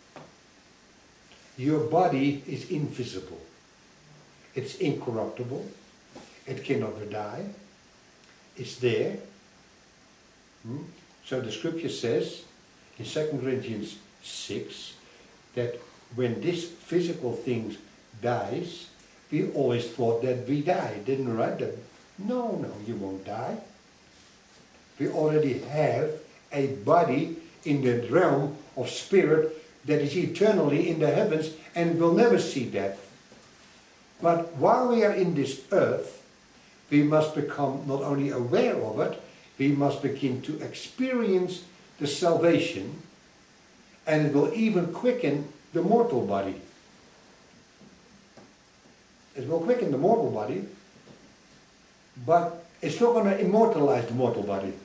Your body is invisible. It's incorruptible. It cannot die. It's there. So the scripture says in 2 Corinthians 6 that when this physical thing dies, we always thought that we die, didn't we? Right? No, you won't die. We already have a body in the realm of spirit that is eternally in the heavens and will never see death. But while we are in this earth, we must become not only aware of it, we must begin to experience the salvation, and it will even quicken the mortal body. It will quicken the mortal body, but it's not going to immortalize the mortal body.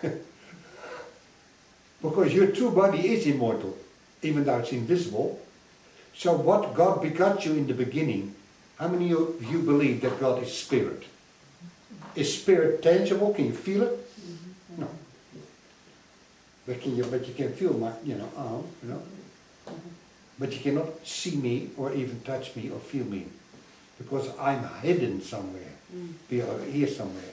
Because your true body is immortal, even though it's invisible. So what God begot you in the beginning, how many of you believe that God is spirit? Is spirit tangible? Can you feel it? No. But you can feel my arm, But you cannot see me or even touch me or feel me. Because I'm hidden somewhere. We are here somewhere,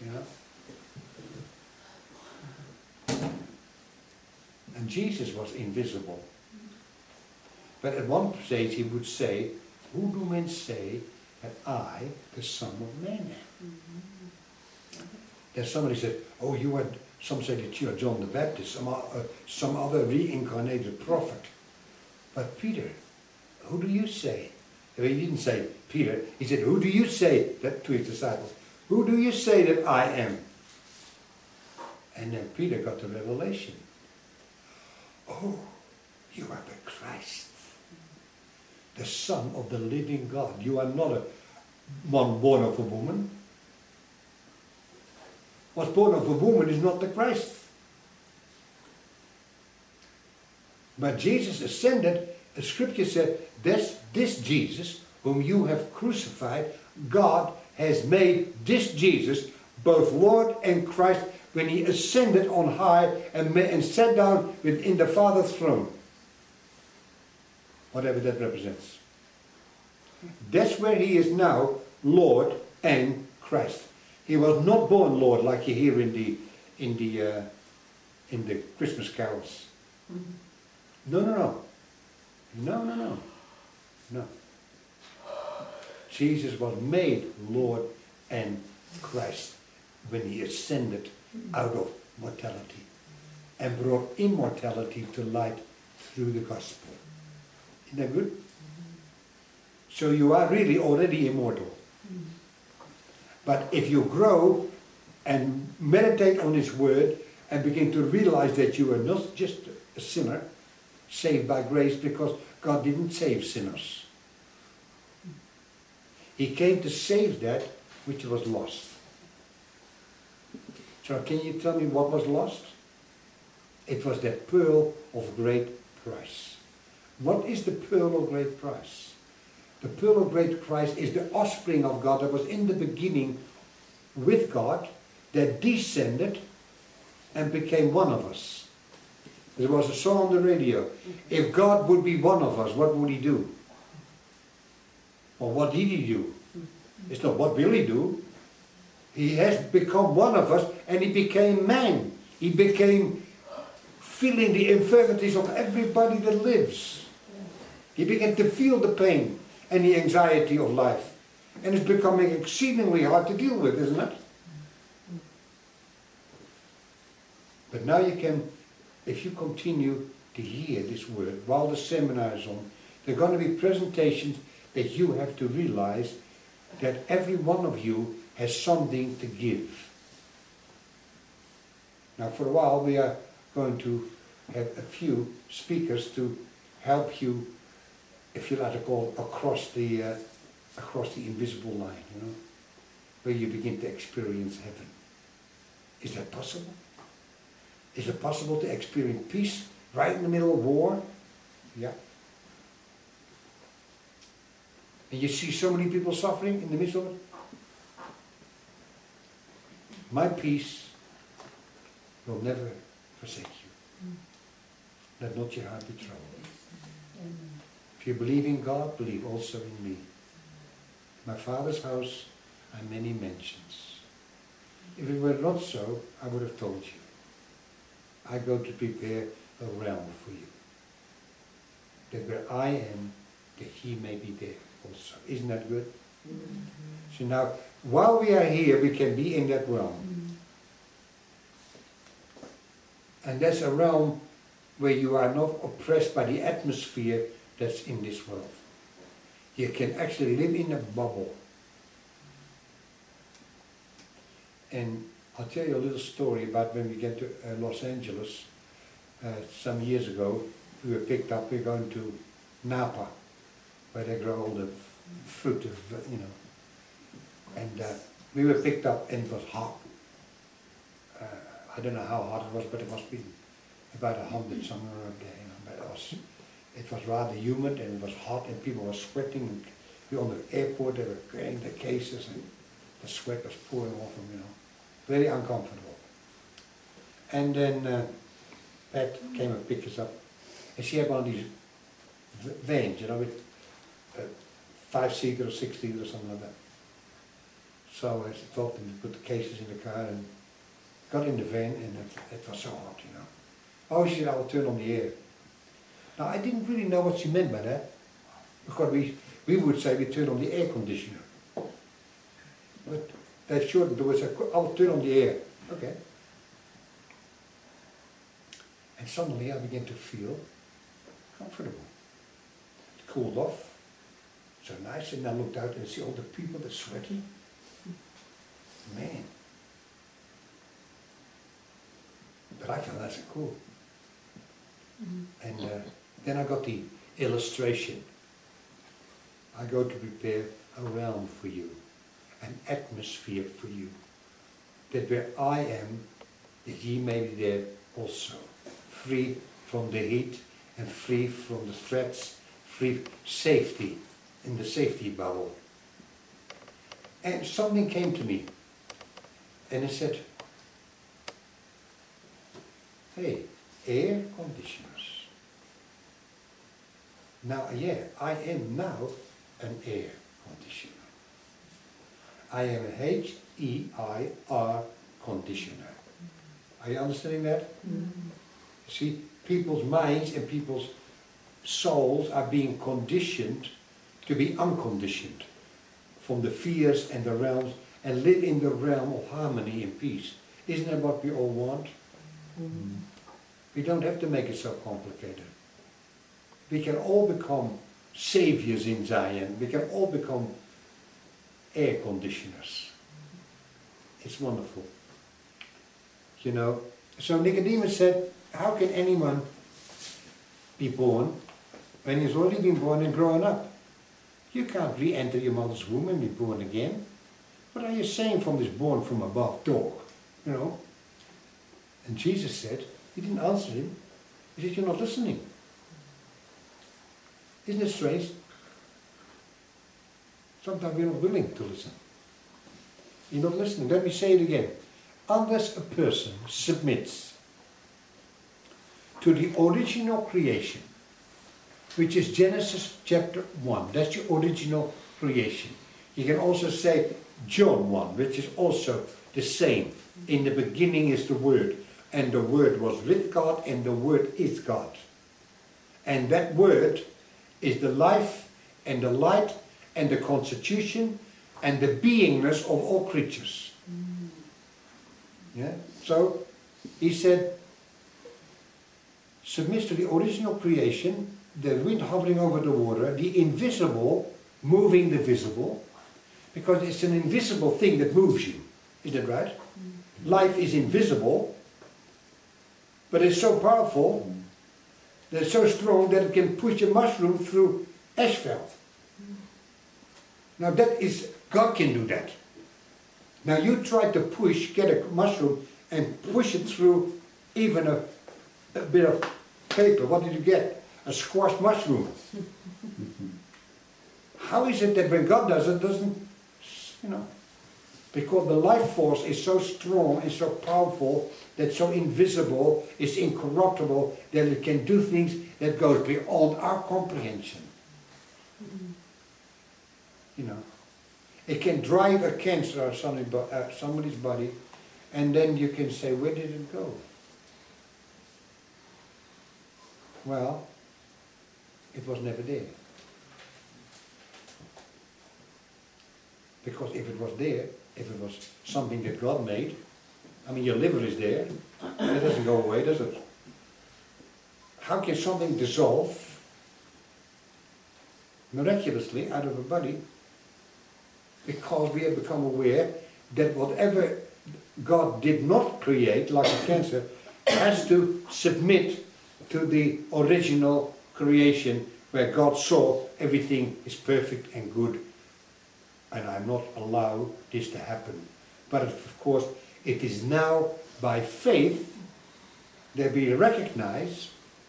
And Jesus was invisible. But at one stage he would say, who do men say that I, the Son of Man, am? Then somebody said, oh, some say that you are John the Baptist, some other reincarnated prophet. But Peter, who do you say? He didn't say Peter, he said, who do you say, that to his disciples, who do you say that I am? And then Peter got the revelation. Oh, you are the Christ, the Son of the living God. You are not one born of a woman. What's born of a woman is not the Christ. But Jesus ascended, the scripture said, this Jesus whom you have crucified, God has made this Jesus both Lord and Christ when he ascended on high and sat down within the Father's throne. Whatever that represents. That's where he is now, Lord and Christ. He was not born Lord like you hear in the Christmas carols. No. Jesus was made Lord and Christ when he ascended out of mortality and brought immortality to light through the gospel. Isn't that good? So you are really already immortal. But if you grow and meditate on his word and begin to realize that you are not just a sinner, saved by grace, because God didn't save sinners. He came to save that which was lost. So can you tell me what was lost? It was that pearl of great price. What is the pearl of great price? The pearl of great price is the offspring of God that was in the beginning with God, that descended and became one of us. There was a song on the radio. If God would be one of us, what would he do? Or what did he do? It's not what will he do. He has become one of us, and he became man. He became feeling the infirmities of everybody that lives. He began to feel the pain and the anxiety of life. And it's becoming exceedingly hard to deal with, isn't it? But now you can, if you continue to hear this word while the seminar is on, there are going to be presentations that you have to realize that every one of you has something to give. Now for a while we are going to have a few speakers to help you, if you like to call it, across the invisible line, where you begin to experience heaven. Is that possible? Is it possible to experience peace right in the middle of war? Yeah. And you see so many people suffering in the midst of it. My peace will never forsake you. Let not your heart be troubled. If you believe in God, believe also in me. My Father's house are many mansions. If it were not so, I would have told you. I go to prepare a realm for you, that where I am, that he may be there also. Isn't that good? So now, while we are here, we can be in that realm. And that's a realm where you are not oppressed by the atmosphere that's in this world. You can actually live in a bubble. And I'll tell you a little story about when we get to Los Angeles. Some years ago, we were picked up. We're going to Napa, where they grow all the fruit, you know. And we were picked up, and it was hot. I don't know how hot it was, but it must be about 100 somewhere around there. You know. But it was rather humid, and it was hot, and people were sweating. And we were on the airport. They were carrying the cases, and the sweat was pouring off them. You know, very uncomfortable. And then Pat came and picked us up, and she had one of these vans, you know, with 5-seater or 6-seater or something like that. So I told them to put the cases in the car and got in the van, and it was so hot, you know. Oh, she said, I will turn on the air. Now, I didn't really know what she meant by that, because we would say we turn on the air conditioner. But they shouldn't do it, so I'll turn on the air. Okay. And suddenly I began to feel comfortable. It cooled off, so nice, and I looked out and see all the people that sweaty. Man. But I found that so cool. And then I got the illustration. I go to prepare a realm for you, an atmosphere for you, that where I am, that ye may be there also, free from the heat and free from the threats, free safety, in the safety bubble. And something came to me, and it said, hey, air conditioners. Now, yeah, I am now an air conditioner. I am a H-E-I-R conditioner. Are you understanding that? See, people's minds and people's souls are being conditioned to be unconditioned from the fears and the realms, and live in the realm of harmony and peace. Isn't that what we all want? We don't have to make it so complicated. We can all become saviors in Zion. We can all become air conditioners. It's wonderful. You know, so Nicodemus said, how can anyone be born when he's already been born and grown up? You can't re-enter your mother's womb and be born again. What are you saying from this born from above talk? You know? And Jesus said, he didn't answer him. He said, you're not listening. Isn't it strange? Sometimes we're not willing to listen. You're not listening. Let me say it again. Unless a person submits to the original creation, which is Genesis chapter 1. That's your original creation. You can also say John 1, which is also the same. In the beginning is the Word, and the Word was with God, and the Word is God. And that Word is the life and the light and the constitution and the beingness of all creatures. Yeah? So, he said, submits to the original creation, the wind hovering over the water, the invisible moving the visible, because it's an invisible thing that moves you. Is that right? Life is invisible, but it's so powerful, that it's so strong that it can push a mushroom through asphalt. Now that is, God can do that. Now you try to get a mushroom and push it through even a bit of paper. What did you get? A squashed mushroom. How is it that when God does it, doesn't, you know? Because the life force is so strong and so powerful, that's so invisible, it's incorruptible, that it can do things that goes beyond our comprehension. You know, it can drive a cancer out of somebody's body, and then you can say, where did it go? Well, it was never there. Because if it was there, if it was something that God made, I mean, your liver is there, it doesn't go away, does it? How can something dissolve miraculously out of a body? Because we have become aware that whatever God did not create, like a cancer, has to submit to the original creation where God saw everything is perfect and good, and I'm not allowed this to happen. But of course, it is now by faith that we recognize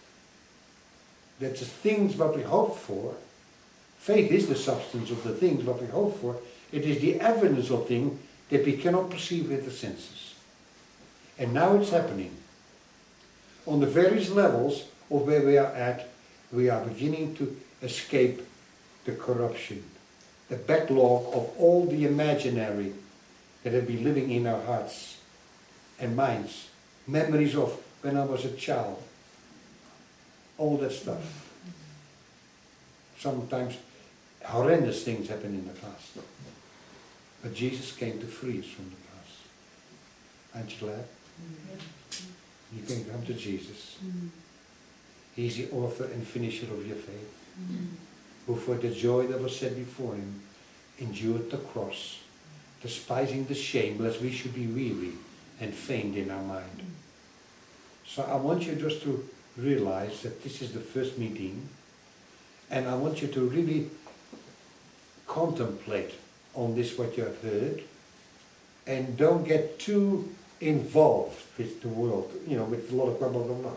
that the things what we hope for, faith is the substance of the things what we hope for, it is the evidence of things that we cannot perceive with the senses. And now it's happening. On the various levels of where we are at, we are beginning to escape the corruption, the backlog of all the imaginary that have been living in our hearts and minds, memories of when I was a child, all that stuff. Sometimes horrendous things happen in the past, but Jesus came to free us from the past. Aren't you glad? You can come to Jesus. He's the author and finisher of your faith, who for the joy that was set before him endured the cross, despising the shame, lest we should be weary and faint in our mind. So I want you just to realize that this is the first meeting, and I want you to really contemplate on this what you have heard, and don't get too involved with the world, you know, with a lot of blah, blah, blah, blah.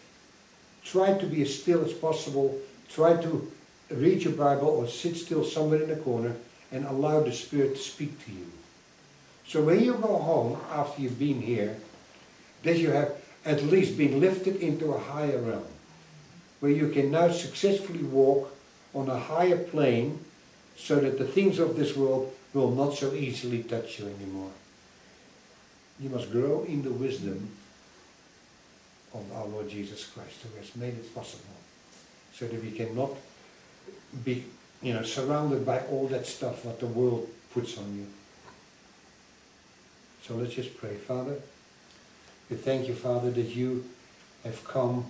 Try to be as still as possible. Try to read your Bible or sit still somewhere in the corner and allow the Spirit to speak to you. So when you go home after you've been here, that you have at least been lifted into a higher realm, where you can now successfully walk on a higher plane, so that the things of this world will not so easily touch you anymore. You must grow in the wisdom of our Lord Jesus Christ, who has made it possible, so that we cannot be, you know, surrounded by all that stuff what the world puts on you. So let's just pray. Father, we thank you, Father, that you have come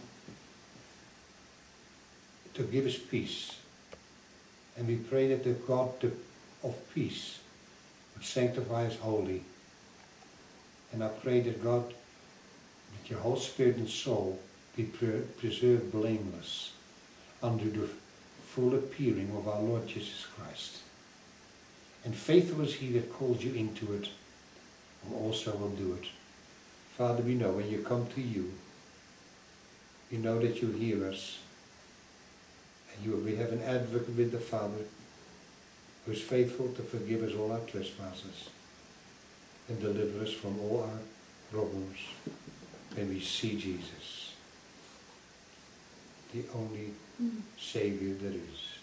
to give us peace. And we pray that the God of peace would sanctify us wholly. And I pray that God, that your whole spirit and soul be preserved blameless under the full appearing of our Lord Jesus Christ. And faithful is he that calls you into it, and also will do it. Father, we know when you come to you, we know that you hear us. And we have an advocate with the Father, who is faithful to forgive us all our trespasses and deliver us from all our problems when we see Jesus, the only Savior there is.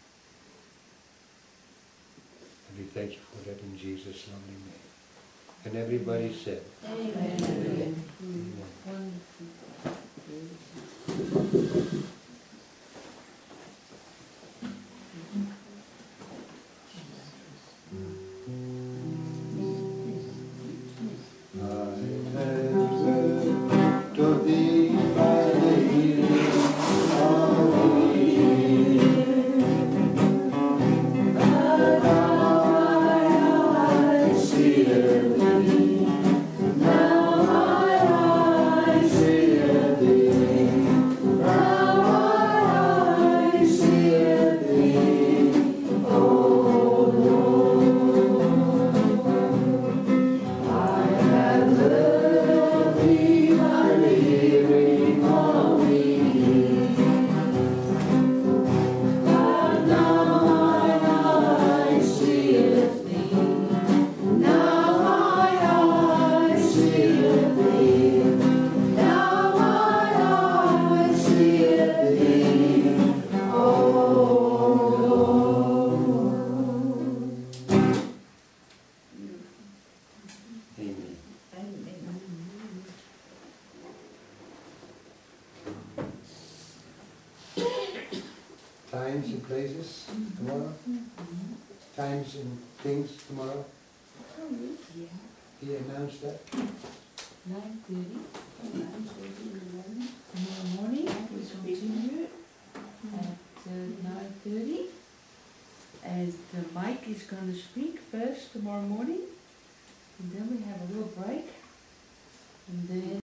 And we thank you for that in Jesus' lovely name. And everybody said, Amen. Amen. Amen.
Now
times and places tomorrow? Times and things tomorrow?
Yeah.
He announced that.
9:30. 9:30 tomorrow morning. We continue at 9:30. And Mike is going to speak first tomorrow morning. And then we have a little break. And then